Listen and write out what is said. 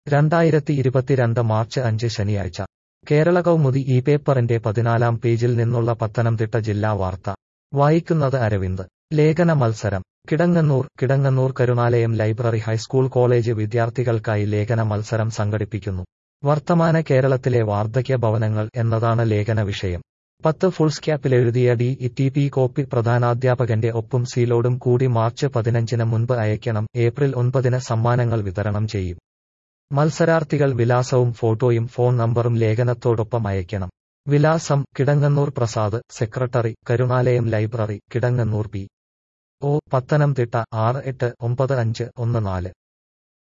2022 March 5 ശനിയാഴ്ച കേരള കൗമുദി ഈ പേപ്പറിന്റെ 14-ാം പേജിൽ നിന്നുള്ള പത്തനംതിട്ട ജില്ലാ വാർത്ത വായിക്കുന്നത് അരവിന്ദ്. ലേഖന മത്സരം. Kidangannur Karunalayam library high school college വിദ്യാർത്ഥികൾക്കായി ലേഖന മത്സരം സംഘടിപ്പിക്കുന്നു. വർത്തമാന കേരളത്തിലെ വാർദ്ധക്യ ഭവനങ്ങൾ എന്നതാണ് ലേഖന വിഷയം. 10 ഫുൾസ്ക്യാപ്പിലെഴുതിയ DETP കോപ്പി പ്രധാനാധ്യാപകന്റെ ഒപ്പും സീലോടും കൂടി മാർച്ച് 15-ന് മുൻപ് അയക്കണം. ഏപ്രിൽ 9-ന് സമ്മാനങ്ങൾ വിതരണം ചെയ്യും. മത്സരാർത്ഥികൾ വിലാസവും ഫോട്ടോയും ഫോൺ നമ്പറും ലേഖനത്തോടൊപ്പം അയക്കണം. വിലാസം: Kidangannur Prasad, secretary, Karunalayam library, Kidangannur, PO, Pathanamthitta 689514.